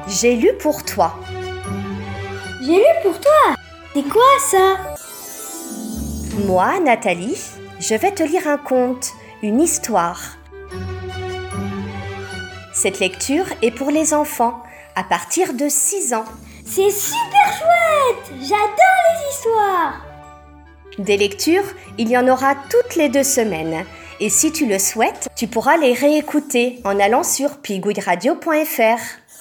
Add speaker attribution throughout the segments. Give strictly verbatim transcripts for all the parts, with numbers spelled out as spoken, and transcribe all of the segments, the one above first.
Speaker 1: J'ai lu pour toi.
Speaker 2: J'ai lu pour toi. C'est quoi ça?
Speaker 1: Moi, Nathalie, je vais te lire un conte, une histoire. Cette lecture est pour les enfants à partir de six ans.
Speaker 2: C'est super chouette! J'adore les histoires!
Speaker 1: Des lectures, il y en aura toutes les deux semaines. Et si tu le souhaites, tu pourras les réécouter en allant sur pigouille radio point f r.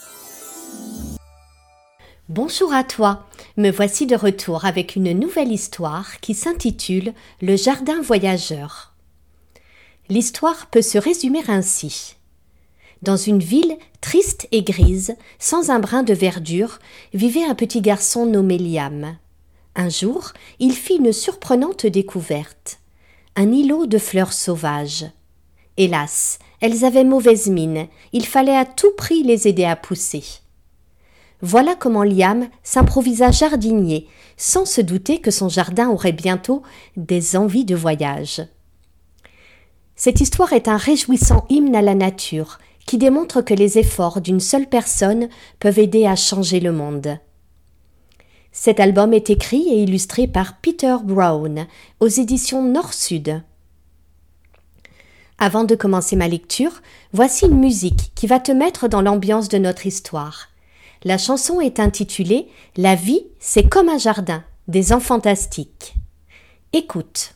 Speaker 1: Bonjour à toi, me voici de retour avec une nouvelle histoire qui s'intitule « Le jardin voyageur ». L'histoire peut se résumer ainsi. Dans une ville triste et grise, sans un brin de verdure, vivait un petit garçon nommé Liam. Un jour, il fit une surprenante découverte. Un îlot de fleurs sauvages. Hélas, elles avaient mauvaise mine, il fallait à tout prix les aider à pousser. Voilà comment Liam s'improvisa jardinier, sans se douter que son jardin aurait bientôt des envies de voyage. Cette histoire est un réjouissant hymne à la nature, qui démontre que les efforts d'une seule personne peuvent aider à changer le monde. Cet album est écrit et illustré par Peter Brown, aux éditions Nord-Sud. Avant de commencer ma lecture, voici une musique qui va te mettre dans l'ambiance de notre histoire. La chanson est intitulée « La vie, c'est comme un jardin » des Enfants Fantastiques. Écoute.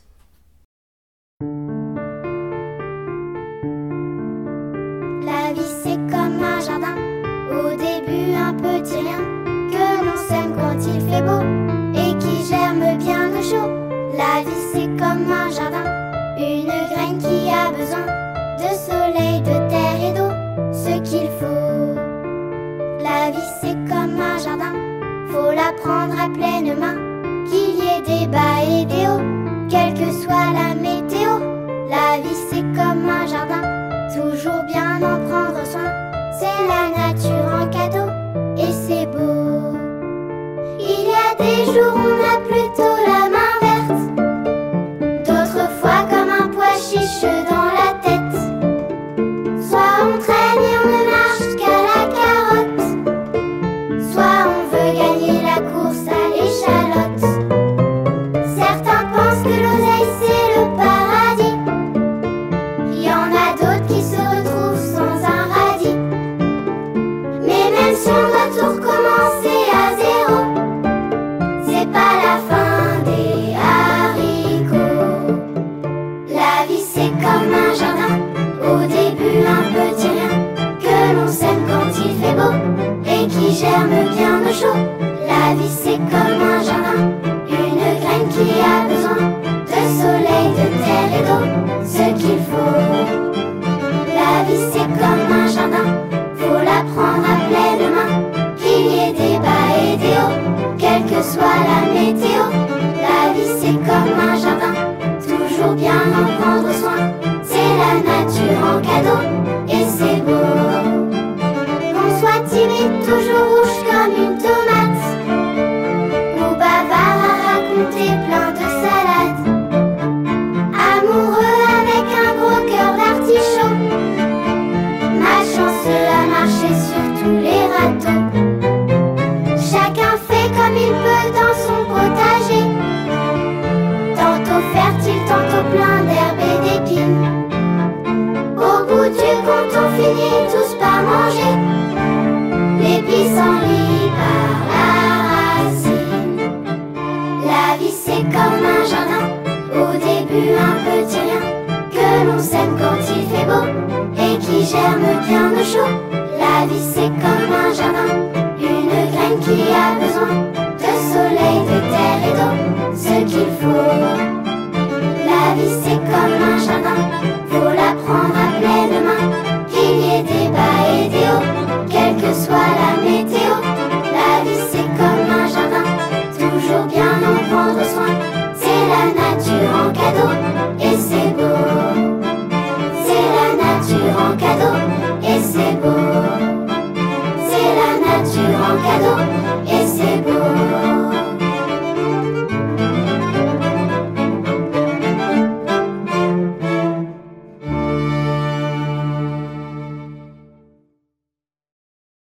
Speaker 3: La vie c'est comme un jardin, au début un petit rien, que l'on sème quand il fait beau, et qui germe bien de chaud. La vie c'est comme un jardin, une graine qui a besoin de soleil, de terre et d'eau, ce qu'il faut. La vie c'est comme un jardin, faut la prendre à pleine main, qu'il y ait des bas et des hauts, quelle que soit la météo. La vie c'est comme un jardin, toujours bien en prendre soin, c'est la nature en cadeau, et c'est beau. Il y a des jours où on a plutôt la main verte, d'autres fois comme un pois chiche dans la tête. Soit on traîne et on ne marche qu'à la carotte, soit on veut gagner la course à l'échalote. Certains pensent que l'oseille c'est le paradis, il y en a d'autres qui se retrouvent sans un radis. Mais même si on doit tout recommencer à zéro, c'est pas la fin des haricots. La vie c'est comme un jardin, au début un petit rien, que l'on sème quand il fait beau, et qui germe bien de chaud. La vie c'est comme un jardin, une graine qui a besoin de soleil, de terre et d'eau, ce qu'il faut. La vie c'est comme un jardin, faut la prendre à pleine main, qu'il y ait des bas et des hauts, quelle que soit la météo. La vie c'est comme un jardin, toujours bien en prendre soin, c'est la nature en cadeau, et c'est beau. Qu'on soit timide, toujours rouge comme une tomate, ou bavard à raconter plein de salades, amoureux avec un gros cœur d'artichaut, malchanceux à marcher sur tous les râteaux. Chacun fait comme il peut dans son potager, tantôt fertile, tantôt plein d'herbes et d'épines. Au bout du compte on finit tous par manger les pissenlits par la racine. La vie c'est comme un jardin, au début un petit rien, que l'on sème quand il fait beau, et qui germe bien de chaud. La vie c'est comme un jardin, une graine qui a besoin de soleil, de terre et d'eau, ce qu'il faut. La vie c'est comme un jardin, faut la prendre à pleine main, qu'il y ait des bas et des hauts, quelle que soit la météo. La vie c'est comme un jardin, toujours bien en prendre soin, c'est la nature en cadeau, et c'est beau. C'est la nature en cadeau, et c'est beau. C'est la nature en cadeau, et c'est beau.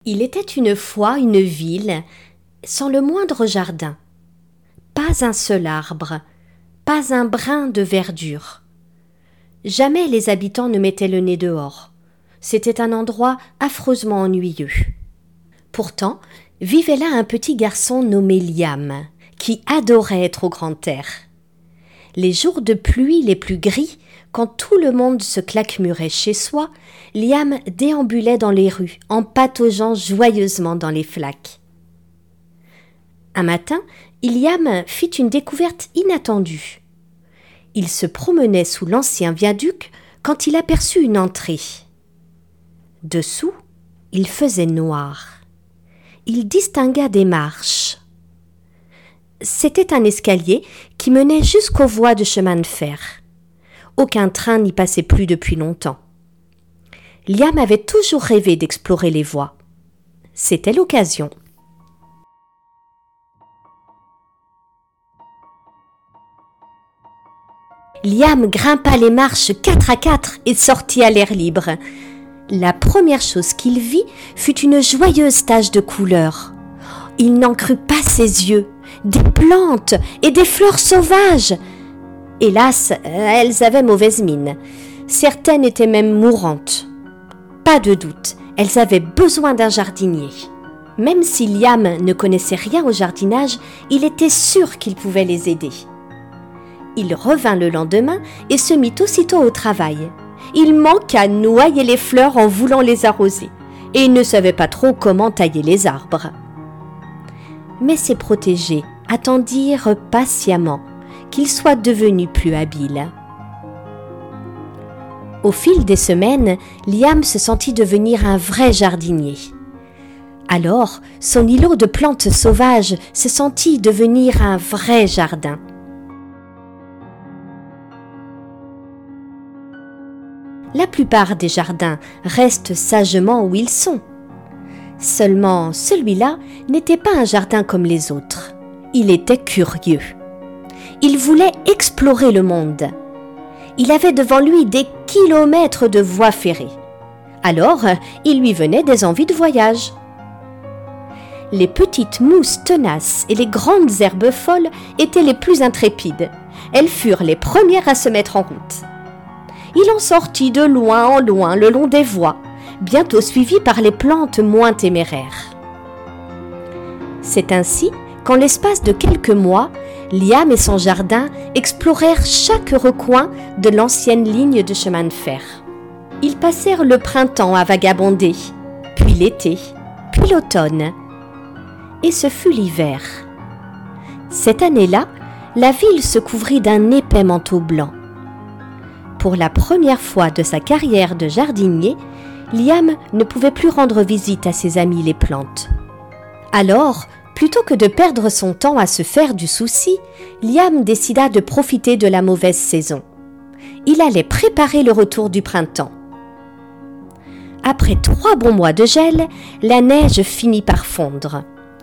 Speaker 1: Il était une fois une ville sans le moindre jardin. Pas un seul arbre, pas un brin de verdure. Jamais les habitants ne mettaient le nez dehors. C'était un endroit affreusement ennuyeux. Pourtant, vivait là un petit garçon nommé Liam, qui adorait être au grand air. Les jours de pluie les plus gris, quand tout le monde se claquemurait chez soi, Liam déambulait dans les rues, en pataugeant joyeusement dans les flaques. Un matin, Liam fit une découverte inattendue. Il se promenait sous l'ancien viaduc quand il aperçut une entrée. Dessous, il faisait noir. Il distingua des marches. C'était un escalier qui menait jusqu'aux voies de chemin de fer. Aucun train n'y passait plus depuis longtemps. Liam avait toujours rêvé d'explorer les voies. C'était l'occasion. Liam grimpa les marches quatre à quatre et sortit à l'air libre. La première chose qu'il vit fut une joyeuse tache de couleur. Il n'en crut pas ses yeux. Des plantes et des fleurs sauvages. Hélas, elles avaient mauvaise mine. Certaines étaient même mourantes. Pas de doute, elles avaient besoin d'un jardinier. Même si Liam ne connaissait rien au jardinage, il était sûr qu'il pouvait les aider. Il revint le lendemain et se mit aussitôt au travail. Il manqua noyer les fleurs en voulant les arroser, et il ne savait pas trop comment tailler les arbres. Mais ses protégés attendirent patiemment qu'il soit devenu plus habile. Au fil des semaines, Liam se sentit devenir un vrai jardinier. Alors, son îlot de plantes sauvages se sentit devenir un vrai jardin. La plupart des jardins restent sagement où ils sont. Seulement, celui-là n'était pas un jardin comme les autres. Il était curieux. Il voulait explorer le monde. Il avait devant lui des kilomètres de voies ferrées. Alors, il lui venait des envies de voyage. Les petites mousses tenaces et les grandes herbes folles étaient les plus intrépides. Elles furent les premières à se mettre en route. Il en sortit de loin en loin le long des voies, bientôt suivi par les plantes moins téméraires. C'est ainsi qu'en l'espace de quelques mois, Liam et son jardin explorèrent chaque recoin de l'ancienne ligne de chemin de fer. Ils passèrent le printemps à vagabonder, puis l'été, puis l'automne. Et ce fut l'hiver. Cette année-là, la ville se couvrit d'un épais manteau blanc. Pour la première fois de sa carrière de jardinier, Liam ne pouvait plus rendre visite à ses amis les plantes. Alors, plutôt que de perdre son temps à se faire du souci, Liam décida de profiter de la mauvaise saison. Il allait préparer le retour du printemps. Après trois bons mois de gel, la neige finit par fondre.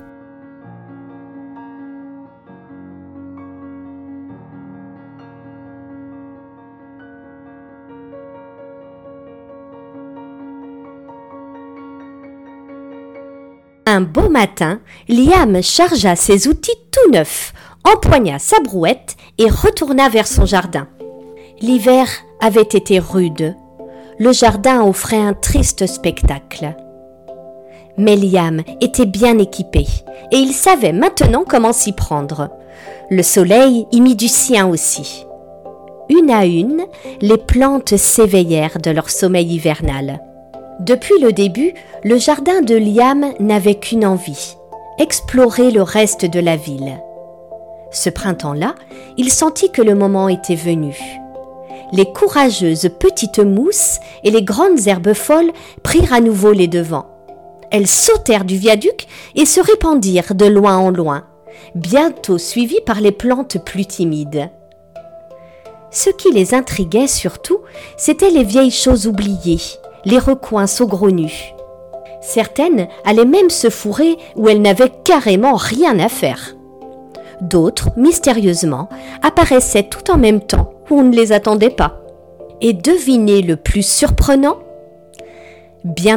Speaker 1: Un beau matin, Liam chargea ses outils tout neufs, empoigna sa brouette et retourna vers son jardin. L'hiver avait été rude. Le jardin offrait un triste spectacle. Mais Liam était bien équipé et il savait maintenant comment s'y prendre. Le soleil y mit du sien aussi. Une à une, les plantes s'éveillèrent de leur sommeil hivernal. Depuis le début, le jardin de Liam n'avait qu'une envie, explorer le reste de la ville. Ce printemps-là, il sentit que le moment était venu. Les courageuses petites mousses et les grandes herbes folles prirent à nouveau les devants. Elles sautèrent du viaduc et se répandirent de loin en loin, bientôt suivies par les plantes plus timides. Ce qui les intriguait surtout, c'étaient les vieilles choses oubliées, les recoins saugrenus. Certaines allaient même se fourrer où elles n'avaient carrément rien à faire. D'autres, mystérieusement, apparaissaient tout en même temps où on ne les attendait pas. Et devinez le plus surprenant ?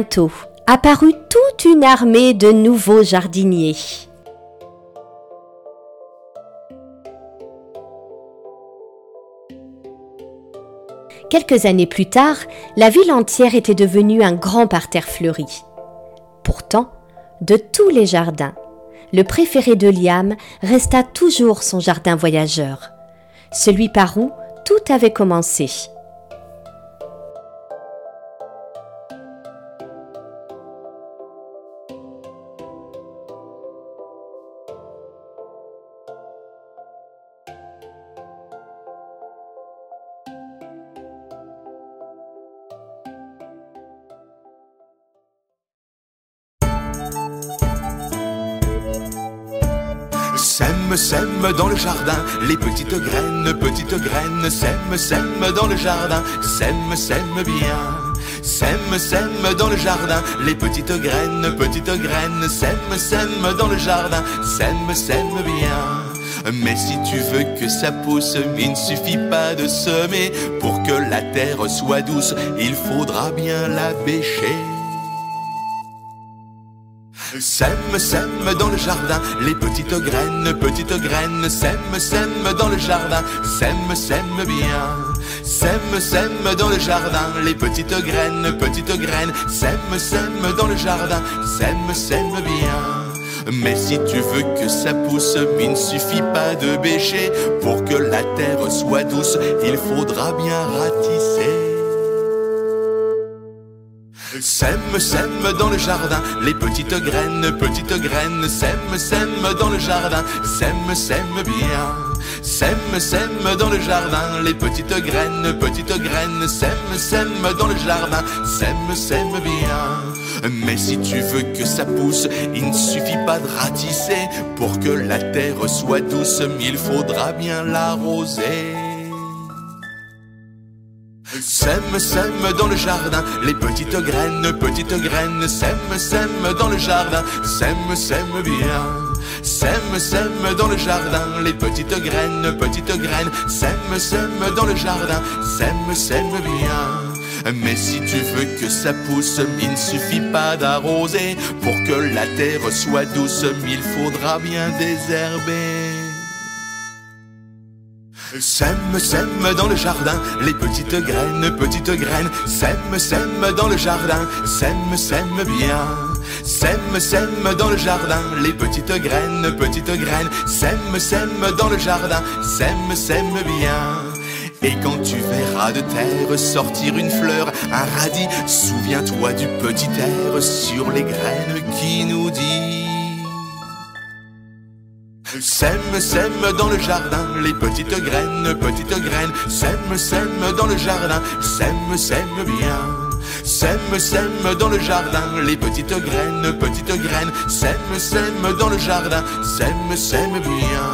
Speaker 1: Bientôt, apparut toute une armée de nouveaux jardiniers. Quelques années plus tard, la ville entière était devenue un grand parterre fleuri. Pourtant, de tous les jardins, le préféré de Liam resta toujours son jardin voyageur, celui par où tout avait commencé.
Speaker 4: Sème, sème dans le jardin, les petites graines, petites graines, sème, sème dans le jardin, sème, sème bien. Sème, sème dans le jardin, les petites graines, petites graines, sème, sème dans le jardin, sème, sème bien. Mais si tu veux que ça pousse, il ne suffit pas de semer. Pour que la terre soit douce, il faudra bien la bêcher. Sème, sème dans le jardin, les petites graines, petites graines, sème, sème dans le jardin, sème, sème bien. Sème, sème dans le jardin, les petites graines, petites graines, sème, sème dans le jardin, sème, sème bien. Mais si tu veux que ça pousse, il ne suffit pas de bêcher. Pour que la terre soit douce, il faudra bien ratisser. Sème, sème dans le jardin, les petites graines, petites graines, sème, sème dans le jardin, sème, sème bien. Sème, sème dans le jardin, les petites graines, petites graines, sème, sème dans le jardin, sème, sème bien. Mais si tu veux que ça pousse, il ne suffit pas de ratisser. Pour que la terre soit douce, il faudra bien l'arroser. Sème, sème dans le jardin, les petites graines, petites graines, sème, sème dans le jardin, sème, sème bien. Sème, sème dans le jardin, les petites graines, petites graines, sème, sème dans le jardin, sème, sème bien. Mais si tu veux que ça pousse, il ne suffit pas d'arroser. Pour que la terre soit douce, il faudra bien désherber. Sème, sème dans le jardin, les petites graines, petites graines, sème, sème dans le jardin, sème, sème bien. Sème, sème dans le jardin, les petites graines, petites graines, sème, sème dans le jardin, sème, sème bien. Et quand tu verras de terre sortir une fleur, un radis, souviens-toi du petit air sur les graines qui nous dit: sème, sème dans le jardin, les petites graines, petites graines, sème, sème dans le jardin, sème, sème bien. Sème, sème dans le jardin, les petites graines, petites graines, sème, sème dans le jardin, sème, sème bien.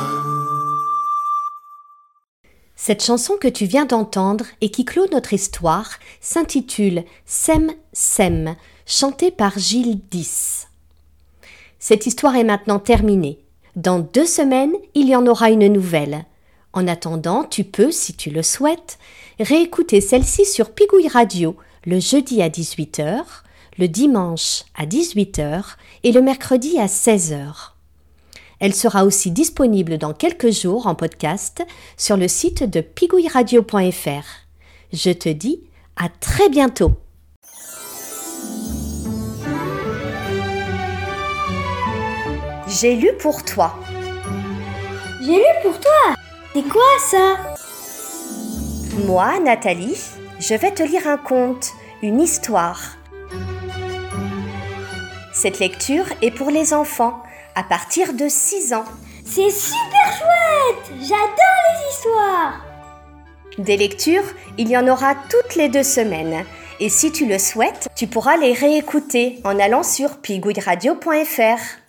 Speaker 1: Cette chanson que tu viens d'entendre et qui clôt notre histoire s'intitule Sème, sème, chantée par Gilles Dix. Cette histoire est maintenant terminée. Dans deux semaines, il y en aura une nouvelle. En attendant, tu peux, si tu le souhaites, réécouter celle-ci sur Pigouille Radio le jeudi à dix-huit heures, le dimanche à dix-huit heures et le mercredi à seize heures. Elle sera aussi disponible dans quelques jours en podcast sur le site de pigouille radio point f r. Je te dis à très bientôt. J'ai lu pour toi.
Speaker 2: J'ai lu pour toi. C'est quoi ça?
Speaker 1: Moi, Nathalie, je vais te lire un conte, une histoire. Cette lecture est pour les enfants à partir de six ans.
Speaker 2: C'est super chouette! J'adore les histoires!
Speaker 1: Des lectures, il y en aura toutes les deux semaines. Et si tu le souhaites, tu pourras les réécouter en allant sur pigouille radio point f r.